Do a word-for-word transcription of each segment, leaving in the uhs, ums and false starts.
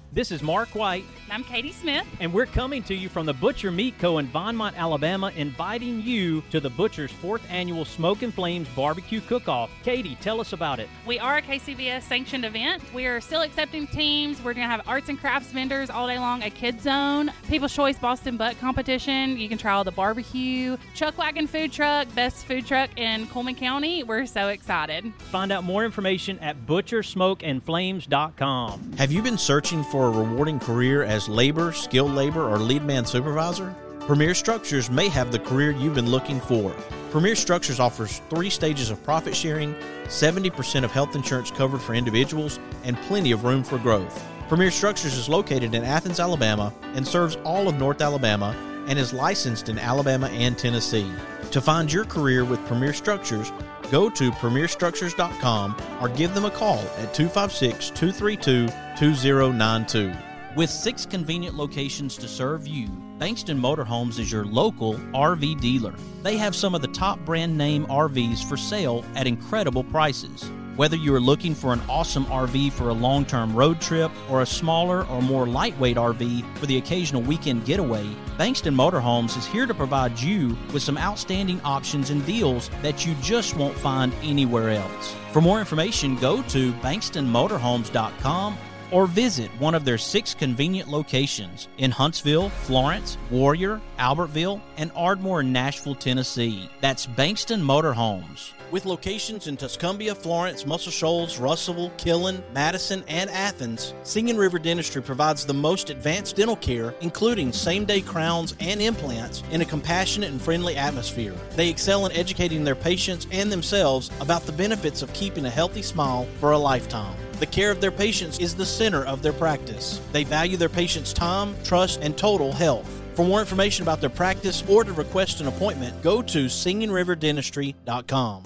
This is Mark White. I'm Katie Smith. And we're coming to you from the Butcher Meat Co. in Vonmont, Alabama, inviting you to the Butcher's fourth annual Smoke and Flames Barbecue Cook-Off. Katie, tell us about it. We are a K C V S sanctioned event. We are still accepting teams. We're going to have arts and crafts vendors all day long, a kids zone, People's Choice Boston Butt competition. You can try all the barbecue, Chuck Wagon food truck, best food truck in Coleman County. We're so excited. Find out more information at butcher smoke and flames dot com. Have you been searching for a rewarding career as labor, skilled labor, or lead man supervisor? Premier Structures may have the career you've been looking for. Premier Structures offers three stages of profit sharing, seventy percent of health insurance covered for individuals, and plenty of room for growth. Premier Structures is located in Athens, Alabama, and serves all of North Alabama, and is licensed in Alabama and Tennessee. To find your career with Premier Structures, go to premier structures dot com or give them a call at two five six, two three two, two zero nine two. With six convenient locations to serve you, Bankston Motorhomes is your local R V dealer. They have some of the top brand name R Vs for sale at incredible prices. Whether you are looking for an awesome R V for a long-term road trip or a smaller or more lightweight R V for the occasional weekend getaway, Bankston Motorhomes is here to provide you with some outstanding options and deals that you just won't find anywhere else. For more information, go to bankston motorhomes dot com or visit one of their six convenient locations in Huntsville, Florence, Warrior, Albertville, and Ardmore in Nashville, Tennessee. That's Bankston Motorhomes. With locations in Tuscumbia, Florence, Muscle Shoals, Russellville, Killen, Madison, and Athens, Singing River Dentistry provides the most advanced dental care, including same-day crowns and implants, in a compassionate and friendly atmosphere. They excel in educating their patients and themselves about the benefits of keeping a healthy smile for a lifetime. The care of their patients is the center of their practice. They value their patients' time, trust, and total health. For more information about their practice or to request an appointment, go to singing river dentistry dot com.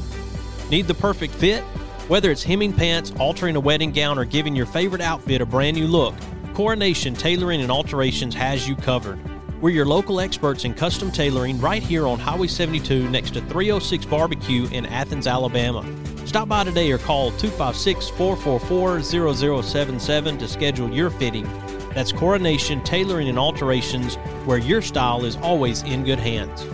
Need the perfect fit? Whether it's hemming pants, altering a wedding gown, or giving your favorite outfit a brand new look, Coronation Tailoring and Alterations has you covered. We're your local experts in custom tailoring right here on Highway seventy-two next to three oh six Barbecue in Athens, Alabama. Stop by today or call two five six, four four four, zero zero seven seven to schedule your fitting. That's Coronation Tailoring and Alterations, where your style is always in good hands.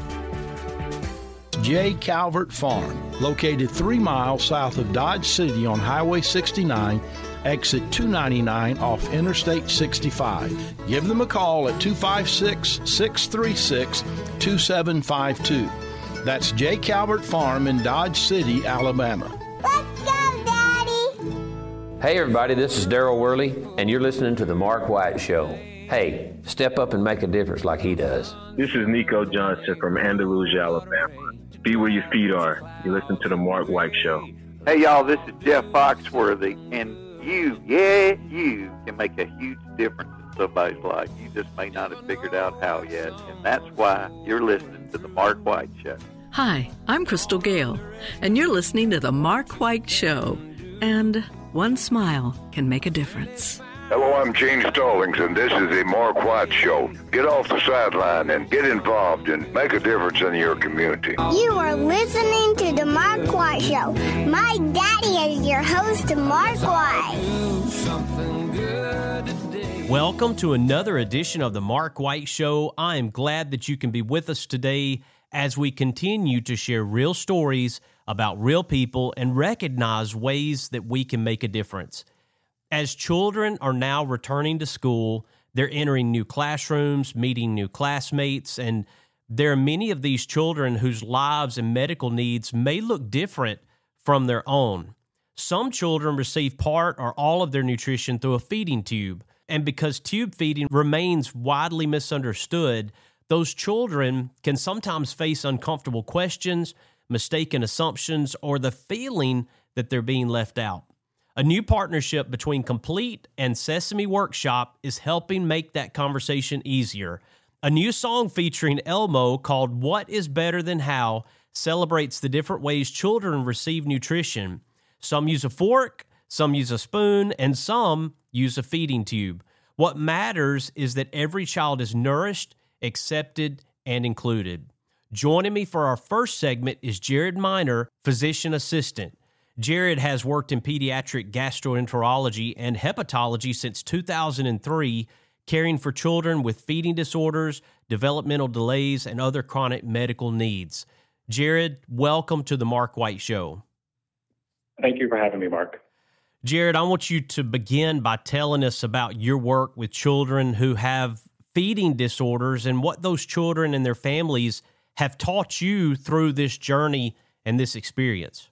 J. Calvert Farm, located three miles south of Dodge City on Highway sixty-nine, exit two ninety-nine off Interstate sixty-five. Give them a call at two five six, six three six, two seven five two. That's J. Calvert Farm in Dodge City, Alabama. Let's go, Daddy! Hey everybody, this is Daryl Worley, and you're listening to The Mark White Show. Hey, step up and make a difference like he does. This is Nico Johnson from Andalusia, Alabama. Be where your feet are. You listen to The Mark White Show. Hey y'all, this is Jeff Foxworthy, and you, yeah, you can make a huge difference in somebody's life. You just may not have figured out how yet, and that's why you're listening to The Mark White Show. Hi, I'm Crystal Gale, and you're listening to The Mark White Show. And one smile can make a difference. Hello, I'm Gene Stallings, and this is The Mark White Show. Get off the sideline and get involved and make a difference in your community. You are listening to The Mark White Show. My daddy is your host, Mark White. Welcome to another edition of The Mark White Show. I am glad that you can be with us today as we continue to share real stories about real people and recognize ways that we can make a difference. As children are now returning to school, they're entering new classrooms, meeting new classmates, and there are many of these children whose lives and medical needs may look different from their own. Some children receive part or all of their nutrition through a feeding tube, and because tube feeding remains widely misunderstood, those children can sometimes face uncomfortable questions, mistaken assumptions, or the feeling that they're being left out. A new partnership between Complete and Sesame Workshop is helping make that conversation easier. A new song featuring Elmo called What is Better Than How celebrates the different ways children receive nutrition. Some use a fork, some use a spoon, and some use a feeding tube. What matters is that every child is nourished, accepted, and included. Joining me for our first segment is Jared Miner, physician assistant. Jared has worked in pediatric gastroenterology and hepatology since two thousand three, caring for children with feeding disorders, developmental delays, and other chronic medical needs. Jared, welcome to the Mark White Show. Thank you for having me, Mark. Jared, I want you to begin by telling us about your work with children who have feeding disorders and what those children and their families have taught you through this journey and this experience.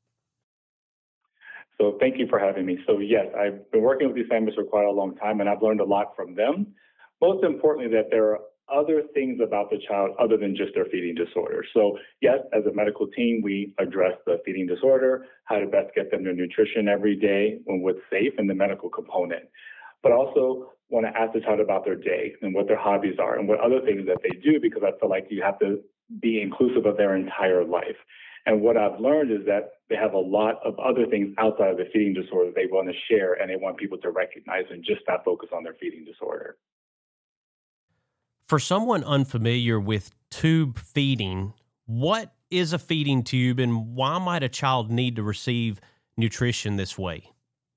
So thank you for having me. So yes, I've been working with these families for quite a long time, and I've learned a lot from them. Most importantly, that there are other things about the child other than just their feeding disorder. So yes, as a medical team, we address the feeding disorder, how to best get them their nutrition every day when what's safe, and the medical component. But also want to ask the child about their day and what their hobbies are and what other things that they do, because I feel like you have to be inclusive of their entire life. And what I've learned is that they have a lot of other things outside of the feeding disorder they want to share, and they want people to recognize and just not focus on their feeding disorder. For someone unfamiliar with tube feeding, what is a feeding tube and why might a child need to receive nutrition this way?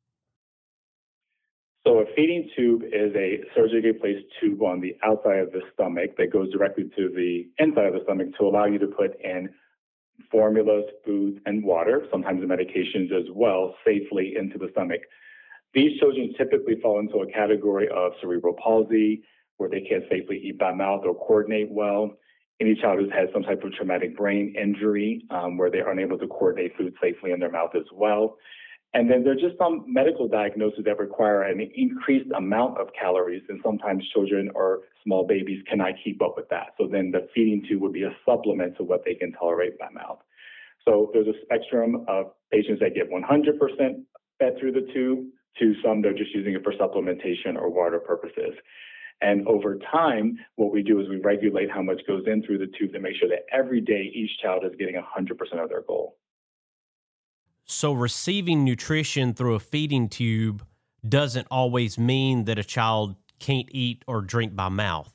So a feeding tube is a surgically placed tube on the outside of the stomach that goes directly to the inside of the stomach to allow you to put in formulas, foods, and water, sometimes the medications as well, safely into the stomach. These children typically fall into a category of cerebral palsy, where they can't safely eat by mouth or coordinate well. Any child who's had some type of traumatic brain injury, um, where they're unable to coordinate food safely in their mouth as well. And then there's just some medical diagnoses that require an increased amount of calories, and sometimes children or small babies cannot keep up with that. So then the feeding tube would be a supplement to what they can tolerate by mouth. So there's a spectrum of patients that get one hundred percent fed through the tube to some that are just using it for supplementation or water purposes. And over time, what we do is we regulate how much goes in through the tube to make sure that every day each child is getting one hundred percent of their goal. So receiving nutrition through a feeding tube doesn't always mean that a child can't eat or drink by mouth.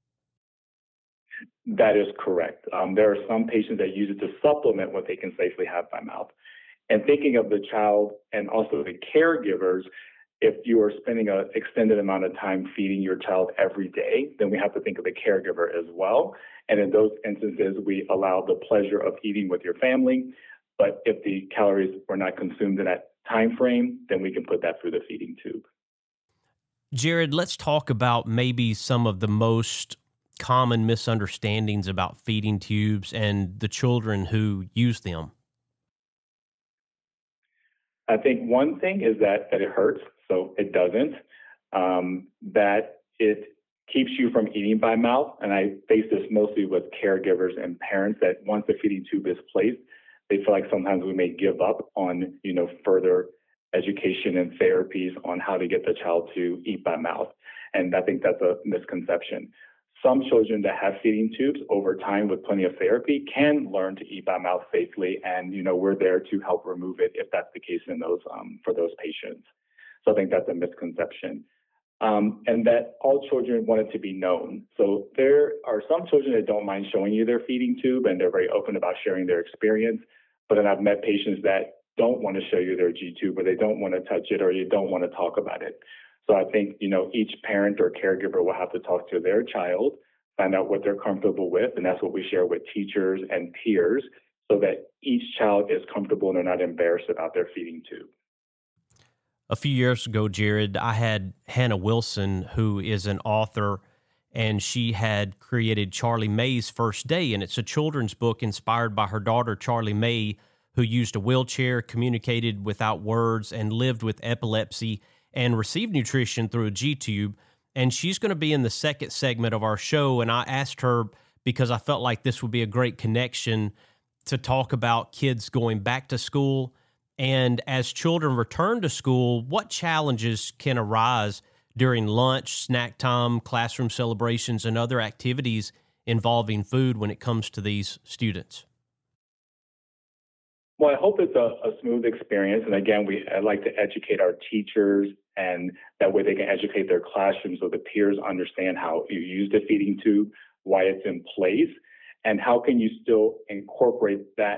That is correct. Um, there are some patients that use it to supplement what they can safely have by mouth. And thinking of the child and also the caregivers, if you are spending an extended amount of time feeding your child every day, then we have to think of the caregiver as well. And in those instances, we allow the pleasure of eating with your family. But if the calories were not consumed in that time frame, then we can put that through the feeding tube. Jared, let's talk about maybe some of the most common misunderstandings about feeding tubes and the children who use them. I think one thing is that, that it hurts, so it doesn't. Um, that it keeps you from eating by mouth, and I face this mostly with caregivers and parents, that once the feeding tube is placed, they feel like sometimes we may give up on, you know, further education and therapies on how to get the child to eat by mouth. And I think that's a misconception. Some children that have feeding tubes over time with plenty of therapy can learn to eat by mouth safely. And, you know, we're there to help remove it if that's the case in those, um, for those patients. So I think that's a misconception. Um, and that all children want it to be known. So there are some children that don't mind showing you their feeding tube, and they're very open about sharing their experience. But then I've met patients that don't want to show you their G tube, or they don't want to touch it, or you don't want to talk about it. So I think, you know, each parent or caregiver will have to talk to their child, find out what they're comfortable with, and that's what we share with teachers and peers, so that each child is comfortable and they're not embarrassed about their feeding tube. A few years ago, Jared, I had Hannah Wilson, who is an author, and she had created Charlie May's First Day, and it's a children's book inspired by her daughter, Charlie May, who used a wheelchair, communicated without words, and lived with epilepsy, and received nutrition through a G-tube. And she's going to be in the second segment of our show, and I asked her, because I felt like this would be a great connection, to talk about kids going back to school. And as children return to school, what challenges can arise during lunch, snack time, classroom celebrations, and other activities involving food when it comes to these students? Well, I hope it's a, a smooth experience. And again, we I like to educate our teachers, and that way they can educate their classrooms so the peers understand how you use the feeding tube, why it's in place, and how can you still incorporate that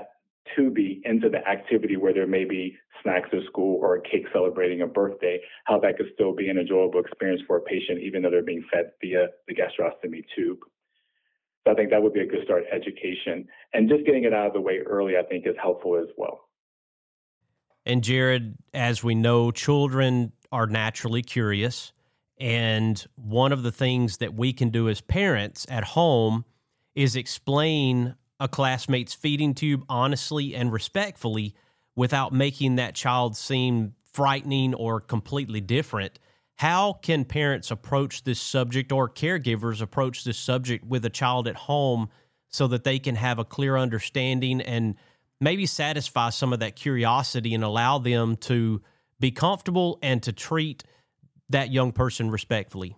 Tubi into the activity where there may be snacks at school or a cake celebrating a birthday, how that could still be an enjoyable experience for a patient, even though they're being fed via the gastrostomy tube. So I think that would be a good start, education. And just getting it out of the way early, I think, is helpful as well. And Jared, as we know, children are naturally curious. And one of the things that we can do as parents at home is explain a classmate's feeding tube honestly and respectfully without making that child seem frightening or completely different. How can parents approach this subject, or caregivers approach this subject with a child at home, so that they can have a clear understanding and maybe satisfy some of that curiosity and allow them to be comfortable and to treat that young person respectfully?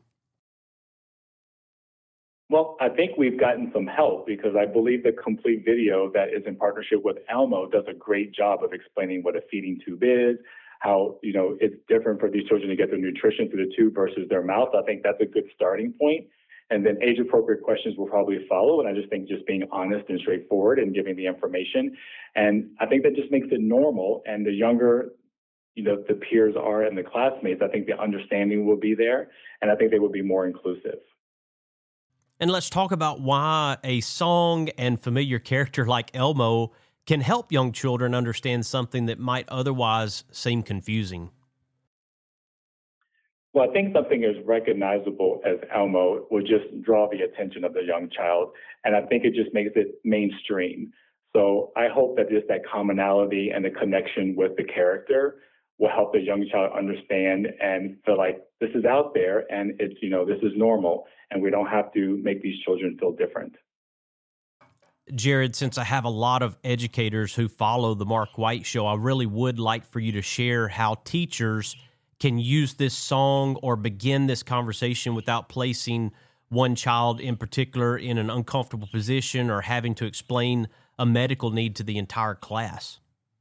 Well, I think we've gotten some help, because I believe the complete video that is in partnership with Elmo does a great job of explaining what a feeding tube is, how, you know, it's different for these children to get their nutrition through the tube versus their mouth. I think that's a good starting point. And then age-appropriate questions will probably follow. And I just think just being honest and straightforward and giving the information. And I think that just makes it normal. And the younger, you know, the peers are and the classmates, I think the understanding will be there. And I think they will be more inclusive. And let's talk about why a song and familiar character like Elmo can help young children understand something that might otherwise seem confusing. Well, I think something as recognizable as Elmo will just draw the attention of the young child. And I think it just makes it mainstream. So I hope that just that commonality and the connection with the character will help the young child understand and feel like this is out there and it's, you know, this is normal, and we don't have to make these children feel different. Jared, since I have a lot of educators who follow the Mark White Show, I really would like for you to share how teachers can use this song or begin this conversation without placing one child in particular in an uncomfortable position or having to explain a medical need to the entire class.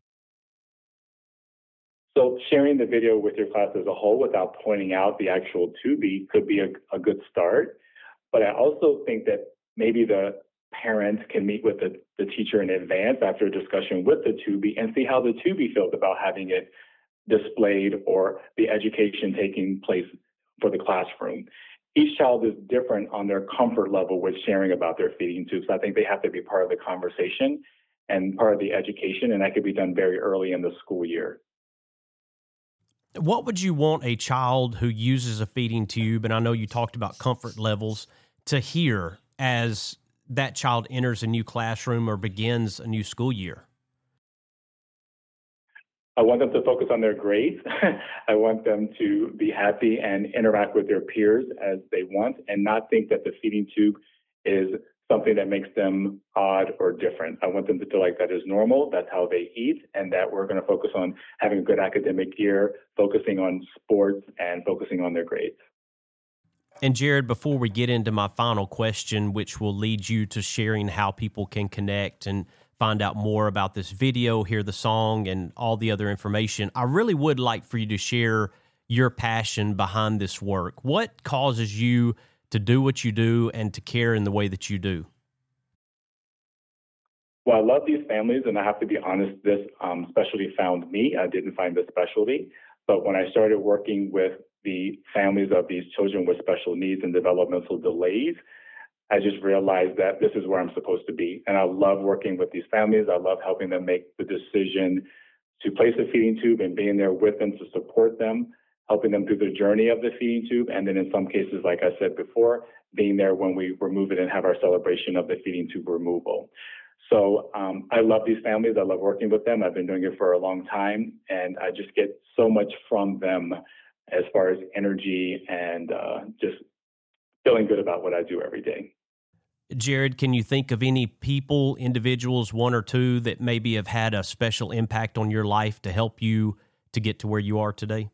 So sharing the video with your class as a whole without pointing out the actual Tubi could be a, a good start. But I also think that maybe the parents can meet with the, the teacher in advance after a discussion with the Tubi and see how the Tubi feels about having it displayed or the education taking place for the classroom. Each child is different on their comfort level with sharing about their feeding tubes. I think they have to be part of the conversation and part of the education, and that could be done very early in the school year. What would you want a child who uses a feeding tube, and I know you talked about comfort levels, to hear as that child enters a new classroom or begins a new school year? I want them to focus on their grades. I want them to be happy and interact with their peers as they want, and not think that the feeding tube is something that makes them odd or different. I want them to feel like that is normal, that's how they eat, and that we're going to focus on having a good academic year, focusing on sports, and focusing on their grades. And Jared, before we get into my final question, which will lead you to sharing how people can connect and find out more about this video, hear the song, and all the other information, I really would like for you to share your passion behind this work. What causes you to do what you do and to care in the way that you do? Well, I love these families, and I have to be honest, this um, specialty found me. I didn't find the specialty. But when I started working with the families of these children with special needs and developmental delays, I just realized that this is where I'm supposed to be. And I love working with these families. I love helping them make the decision to place a feeding tube and being there with them to support them, helping them through the journey of the feeding tube. And then in some cases, like I said before, being there when we remove it and have our celebration of the feeding tube removal. So um, I love these families. I love working with them. I've been doing it for a long time, and I just get so much from them as far as energy and uh, just feeling good about what I do every day. Jared, can you think of any people, individuals, one or two, that maybe have had a special impact on your life to help you to get to where you are today?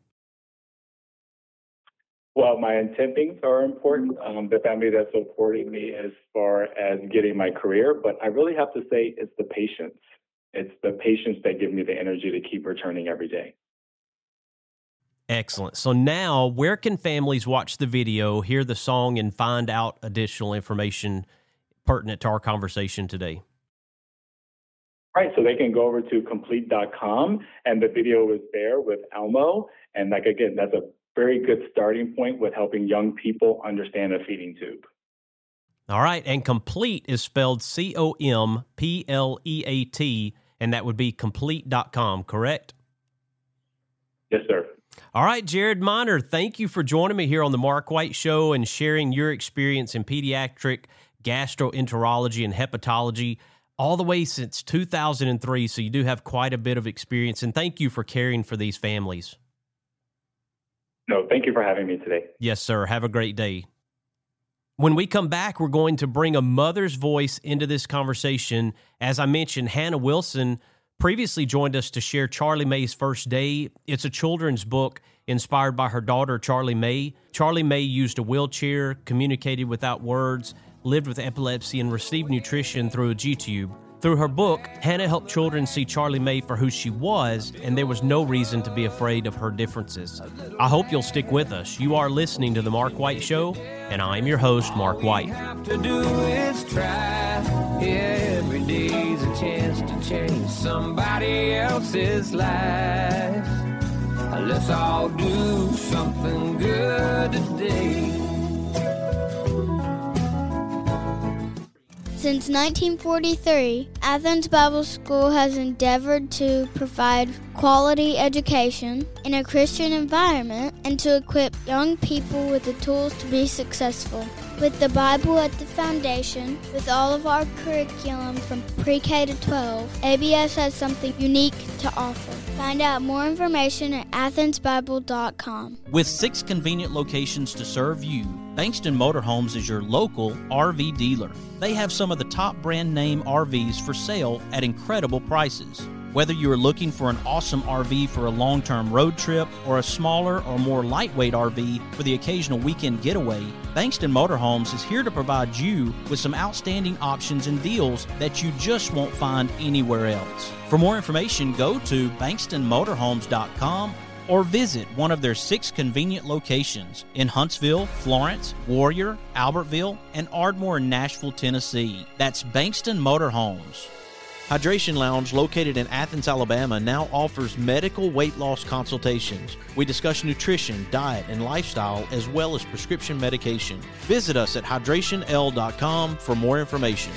Well, my attendings are important. Um, the family that's supporting me as far as getting my career, but I really have to say it's the patients. It's the patients that give me the energy to keep returning every day. Excellent. So now, where can families watch the video, hear the song, and find out additional information pertinent to our conversation today? Right, so they can go over to complete dot com, and the video is there with Elmo. And like, again, that's a very good starting point with helping young people understand a feeding tube. All right, and Complete is spelled C O M P L E A T, and that would be complete dot com, correct? Yes, sir. All right, Jared Miner, thank you for joining me here on the Mark White Show and sharing your experience in pediatric gastroenterology and hepatology all the way since two thousand three, so you do have quite a bit of experience, and thank you for caring for these families. No, thank you for having me today. Yes, sir. Have a great day. When we come back, we're going to bring a mother's voice into this conversation. As I mentioned, Hannah Wilson previously joined us to share Charlie May's First Day. It's a children's book inspired by her daughter, Charlie May. Charlie May used a wheelchair, communicated without words, lived with epilepsy, and received nutrition through a G-tube. Through her book, Hannah helped children see Charlie May for who she was, and there was no reason to be afraid of her differences. I hope you'll stick with us. You are listening to The Mark White Show, and I'm your host, Mark White. All you have to do is try. Every day's a chance to change somebody else's life. Let's all do something good today. Since nineteen forty-three, Athens Bible School has endeavored to provide quality education in a Christian environment and to equip young people with the tools to be successful. With the Bible at the foundation, with all of our curriculum from pre-K to twelve, A B S has something unique to offer. Find out more information at athens bible dot com. With six convenient locations to serve you, Bankston Motorhomes is your local R V dealer. They have some of the top brand name R Vs for sale at incredible prices. Whether you are looking for an awesome R V for a long-term road trip or a smaller or more lightweight R V for the occasional weekend getaway, Bankston Motorhomes is here to provide you with some outstanding options and deals that you just won't find anywhere else. For more information, go to bankston motorhomes dot com or visit one of their six convenient locations in Huntsville, Florence, Warrior, Albertville, and Ardmore in Nashville, Tennessee. That's Bankston Motorhomes. Hydration Lounge, located in Athens, Alabama, now offers medical weight loss consultations. We discuss nutrition, diet, and lifestyle, as well as prescription medication. Visit us at hydration l dot com for more information.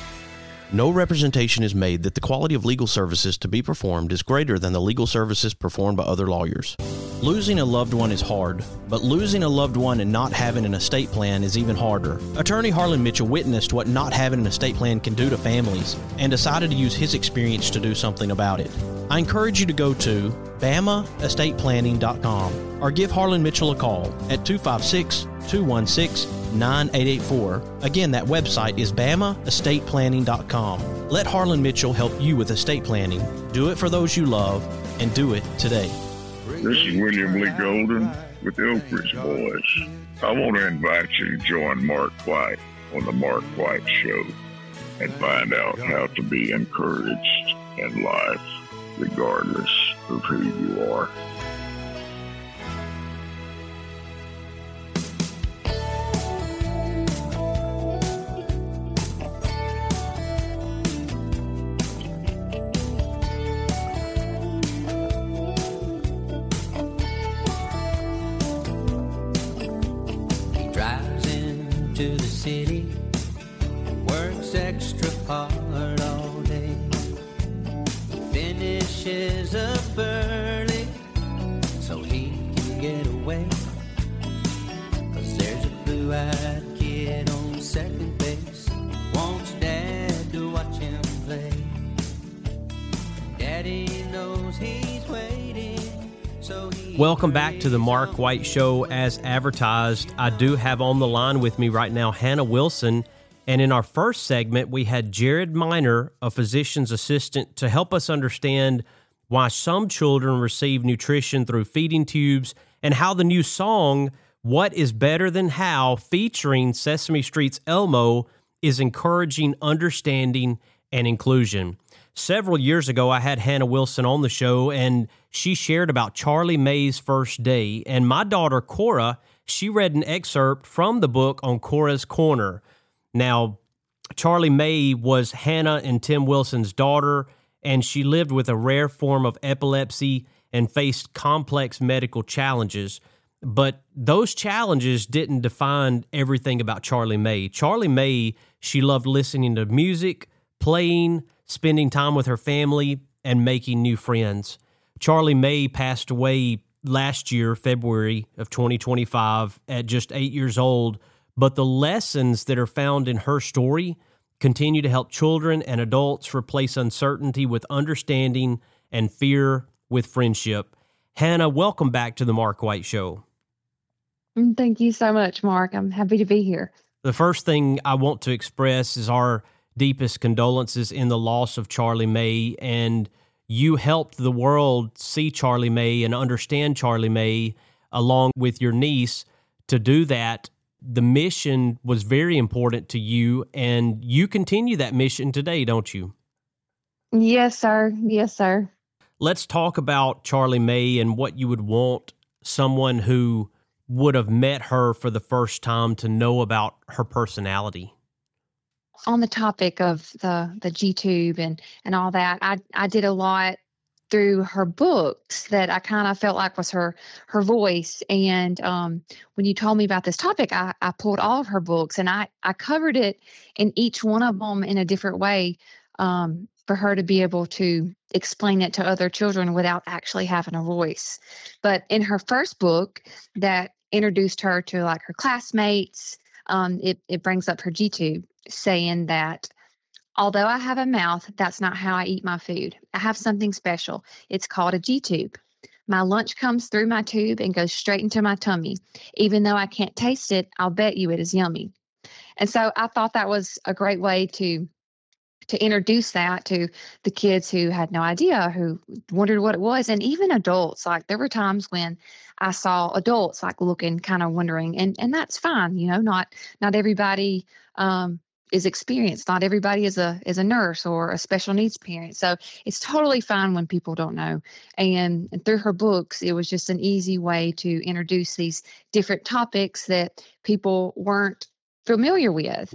No representation is made that the quality of legal services to be performed is greater than the legal services performed by other lawyers. Losing a loved one is hard, but losing a loved one and not having an estate plan is even harder. Attorney Harlan Mitchell witnessed what not having an estate plan can do to families and decided to use his experience to do something about it. I encourage you to go to bama estate planning dot com or give Harlan Mitchell a call at two five six, two one six, nine eight eight four. Again, that website is bama estate planning dot com. Let Harlan Mitchell help you with estate planning. Do it for those you love, and do it today. This is William Lee Golden with the Oak Ridge Boys. I want to invite you to join Mark White on the Mark White Show and find out how to be encouraged in life, regardless of who you are. To the city, works extra hard all day, finishes up early so he can get away, 'cause there's a blue-eyed kid on second base, wants dad to watch him play, daddy knows he's waiting. Welcome back to the Mark White Show. As advertised, I do have on the line with me right now Hannah Wilson, and in our first segment, we had Jared Miner, a physician's assistant, to help us understand why some children receive nutrition through feeding tubes and how the new song, What is Better Than How, featuring Sesame Street's Elmo, is encouraging understanding and inclusion. Several years ago, I had Hannah Wilson on the show, and she shared about Charlie May's First Day. And my daughter, Cora, she read an excerpt from the book on Cora's Corner. Now, Charlie May was Hannah and Tim Wilson's daughter, and she lived with a rare form of epilepsy and faced complex medical challenges. But those challenges didn't define everything about Charlie Mae. Charlie Mae, she loved listening to music, playing, spending time with her family, and making new friends. Charlie Mae passed away last year, February of twenty twenty-five, at just eight years old. But the lessons that are found in her story continue to help children and adults replace uncertainty with understanding and fear with friendship. Hannah, welcome back to the Mark White Show. Thank you so much, Mark. I'm happy to be here. The first thing I want to express is our deepest condolences in the loss of Charlie Mae, and you helped the world see Charlie Mae and understand Charlie Mae along with your niece. To do that, the mission was very important to you, and you continue that mission today, don't you? Yes, sir. Yes, sir. Let's talk about Charlie Mae and what you would want someone who would have met her for the first time to know about her personality. On the topic of the the G-tube and, and all that, I, I did a lot through her books that I kind of felt like was her her voice. And um, when you told me about this topic, I, I pulled all of her books and I, I covered it in each one of them in a different way um, for her to be able to explain it to other children without actually having a voice. But in her first book that introduced her to like her classmates, um, it, it brings up her G-tube, saying that although I have a mouth, that's not how I eat my food. I have something special. It's called a G-tube. My lunch comes through my tube and goes straight into my tummy. Even though I can't taste it, I'll bet you it is yummy. And so I thought that was a great way to to introduce that to the kids who had no idea, who wondered what it was, and even adults. Like there were times when I saw adults like looking, kind of wondering, and and that's fine. You know, not not everybody um, is experienced. Not everybody is a is a nurse or a special needs parent. So it's totally fine when people don't know. And, and through her books, it was just an easy way to introduce these different topics that people weren't familiar with.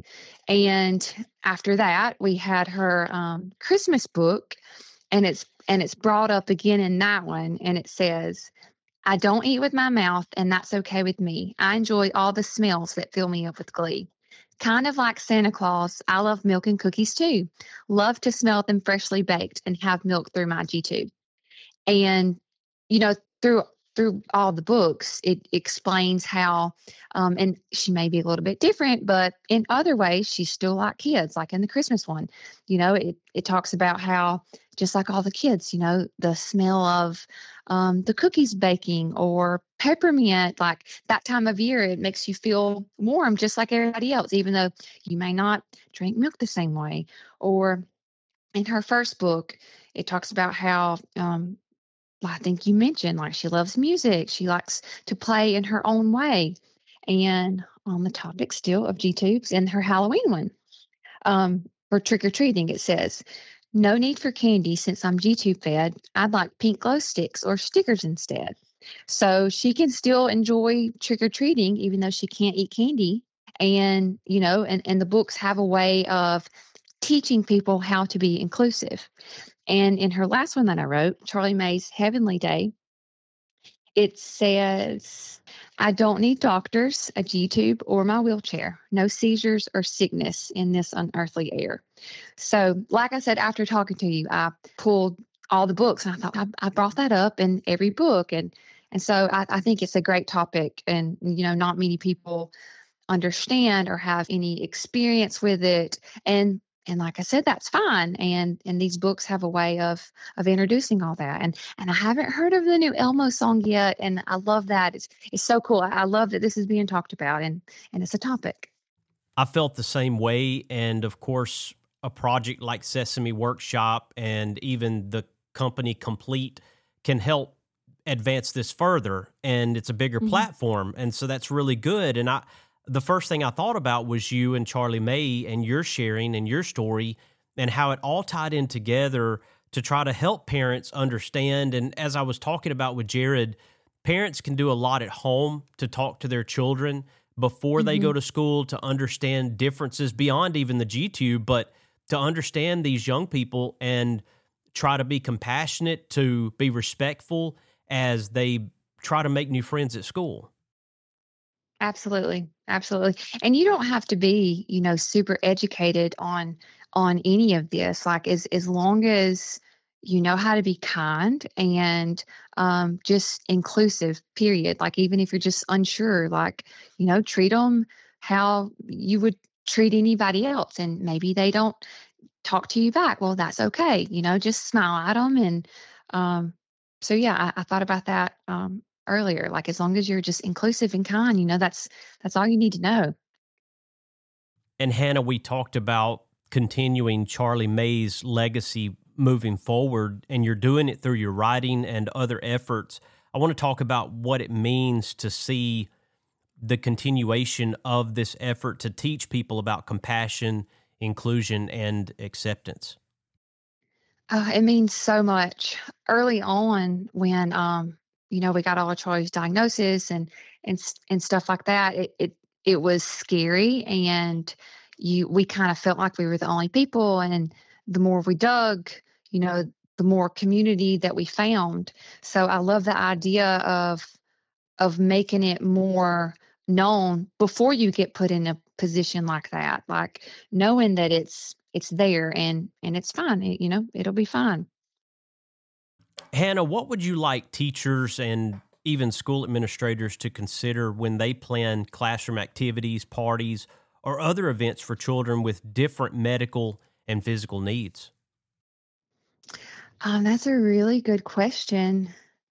And after that, we had her um, Christmas book, and it's and it's brought up again in that one, and it says, I don't eat with my mouth, and that's okay with me. I enjoy all the smells that fill me up with glee. Kind of like Santa Claus, I love milk and cookies too. Love to smell them freshly baked and have milk through my G-tube. And, you know, through through all the books, it explains how, um, and she may be a little bit different, but in other ways, she's still like kids, like in the Christmas one. You know, it, it talks about how, just like all the kids, you know, the smell of um, the cookies baking or peppermint, like that time of year, it makes you feel warm, just like everybody else, even though you may not drink milk the same way. Or in her first book, it talks about how, um, I think you mentioned, like, she loves music. She likes to play in her own way. And on the topic still of G-tubes, in her Halloween one, um, for trick-or-treating, it says, no need for candy since I'm G-tube fed. I'd like pink glow sticks or stickers instead. So she can still enjoy trick-or-treating even though she can't eat candy. And, you know, and, and the books have a way of teaching people how to be inclusive. And in her last one that I wrote, Charlie Mae's Heavenly Day, it says, I don't need doctors, a G-tube, or my wheelchair. No seizures or sickness in this unearthly air. So, like I said, after talking to you, I pulled all the books, and I thought I, I brought that up in every book. And and so I, I think it's a great topic, and, you know, not many people understand or have any experience with it. And And like I said, that's fine. And and these books have a way of of introducing all that. And and I haven't heard of the new Elmo song yet. And I love that. It's it's so cool. I, I love that this is being talked about, and and it's a topic. I felt the same way. And of course, a project like Sesame Workshop and even the company Complete can help advance this further. And it's a bigger mm-hmm. platform. And so that's really good. And I the first thing I thought about was you and Charlie Mae and your sharing and your story and how it all tied in together to try to help parents understand. And as I was talking about with Jared, parents can do a lot at home to talk to their children before mm-hmm. they go to school to understand differences beyond even the G-tube, but to understand these young people and try to be compassionate, to be respectful as they try to make new friends at school. Absolutely. Absolutely. And you don't have to be, you know, super educated on on any of this. Like as as long as you know how to be kind and um, just inclusive, period. Like even if you're just unsure, like, you know, treat them how you would treat anybody else. And maybe they don't talk to you back. Well, that's okay. You know, just smile at them. And um, so, yeah, I, I thought about that um, earlier. Like as long as you're just inclusive and kind, you know, that's that's all you need to know. And Hannah, we talked about continuing Charlie May's legacy moving forward, and you're doing it through your writing and other efforts. I want to talk about what it means to see the continuation of this effort to teach people about compassion, inclusion, and acceptance. Uh, it means so much. Early on, when um, you know, we got all of Charlie's diagnosis and and and stuff like that, it it, it was scary, and you we kind of felt like we were the only people. And the more we dug, you know, the more community that we found. So I love the idea of of making it more known before you get put in a position like that, like knowing that it's it's there and and it's fine. It, you know, it'll be fine. Hannah, what would you like teachers and even school administrators to consider when they plan classroom activities, parties, or other events for children with different medical and physical needs? Um, that's a really good question.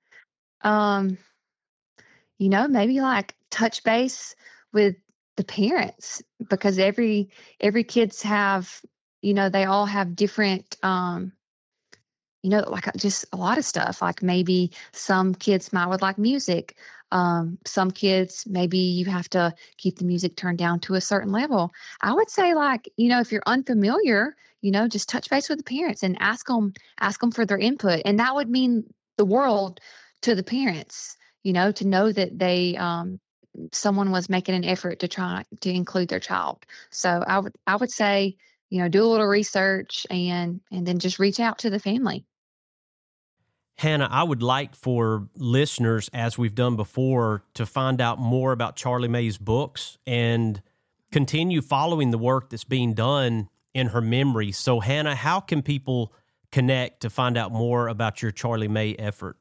Um, you know, maybe like touch base with the parents, because every every kids have, you know, they all have different, um, you know, like just a lot of stuff. Like maybe some kids might would like music. Um, some kids, maybe you have to keep the music turned down to a certain level. I would say, like, you know, if you're unfamiliar, you know, just touch base with the parents and ask them, ask them for their input. And that would mean the world to the parents, you know, to know that they, um, someone was making an effort to try to include their child. So I would, I would say, you know, do a little research and, and then just reach out to the family. Hannah, I would like for listeners, as we've done before, to find out more about Charlie May's books and continue following the work that's being done in her memory. So, Hannah, how can people connect to find out more about your Charlie May effort?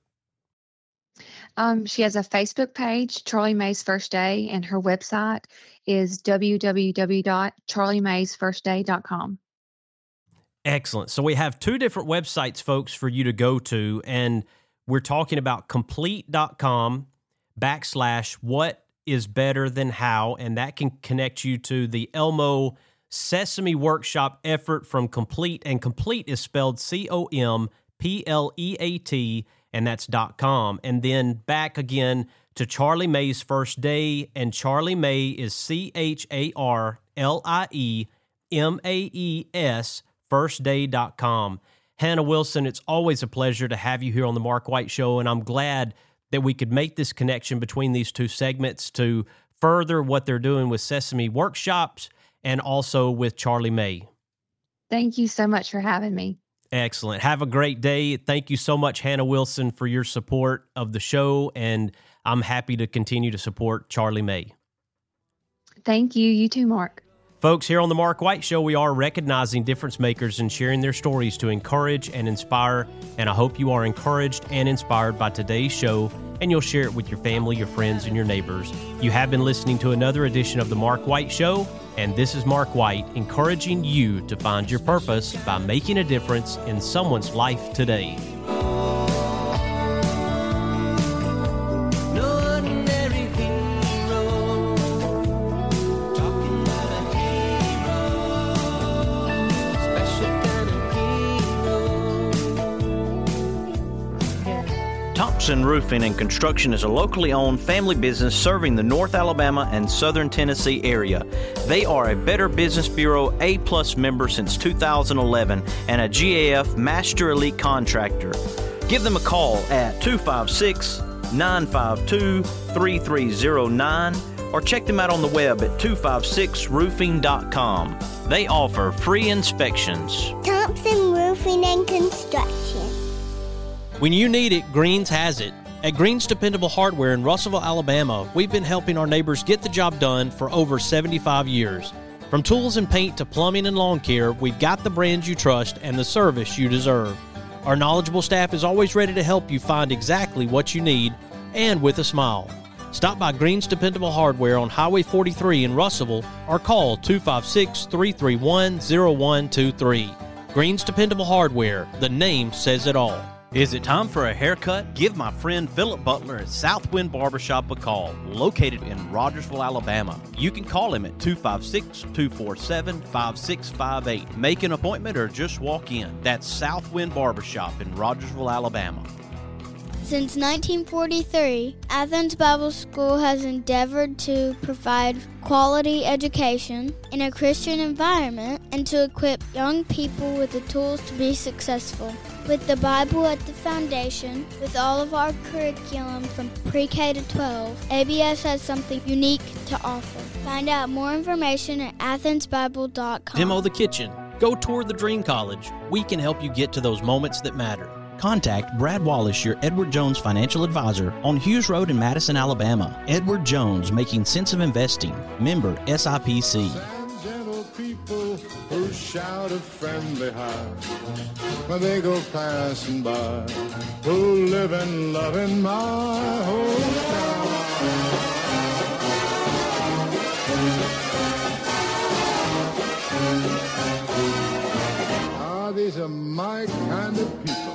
Um, she has a Facebook page, Charlie May's First Day, and her website is w w w dot charlie mays first day dot com. Excellent. So we have two different websites, folks, for you to go to, and we're talking about complete.com backslash what is better than how, and that can connect you to the Elmo Sesame Workshop effort from Complete, and Complete is spelled C O M P L E A T, and that's .com. And then back again to Charlie May's First Day, and Charlie May is C H A R L I E M A E S, first day dot com. Hannah Wilson, it's always a pleasure to have you here on the Mark White Show, and I'm glad that we could make this connection between these two segments to further what they're doing with Sesame Workshops and also with Charlie May. Thank you so much for having me. Excellent. Have a great day. Thank you so much, Hannah Wilson, for your support of the show, and I'm happy to continue to support Charlie May. Thank you. You too, Mark. Folks, here on the Mark White Show, we are recognizing difference makers and sharing their stories to encourage and inspire, and I hope you are encouraged and inspired by today's show, and you'll share it with your family, your friends, and your neighbors. You have been listening to another edition of the Mark White Show, and this is Mark White, encouraging you to find your purpose by making a difference in someone's life today. Thompson Roofing and Construction is a locally owned family business serving the North Alabama and Southern Tennessee area. They are a Better Business Bureau A-plus member since two thousand eleven and a G A F Master Elite Contractor. Give them a call at two five six, nine five two, three three zero nine or check them out on the web at two five six roofing dot com. They offer free inspections. Thompson Roofing and Construction. When you need it, Greens has it. At Greens Dependable Hardware in Russellville, Alabama, we've been helping our neighbors get the job done for over seventy-five years. From tools and paint to plumbing and lawn care, we've got the brands you trust and the service you deserve. Our knowledgeable staff is always ready to help you find exactly what you need, and with a smile. Stop by Greens Dependable Hardware on Highway forty-three in Russellville or call two five six, three three one, zero one two three. Greens Dependable Hardware, the name says it all. Is it time for a haircut? Give my friend Philip Butler at Southwind Barbershop a call, located in Rogersville, Alabama. You can call him at two five six, two four seven, five six five eight. Make an appointment or just walk in. That's Southwind Barbershop in Rogersville, Alabama. Since nineteen forty-three, Athens Bible School has endeavored to provide quality education in a Christian environment and to equip young people with the tools to be successful. With the Bible at the foundation, with all of our curriculum from pre-K to twelve, A B S has something unique to offer. Find out more information at athens bible dot com. Demo the kitchen. Go tour the Dream College. We can help you get to those moments that matter. Contact Brad Wallace, your Edward Jones financial advisor, on Hughes Road in Madison, Alabama. Edward Jones, making sense of investing. Member S I P C. Gentle people who shout a friendly hi when they go passing by, who live and love in my hometown. Ah, these are my kind of people.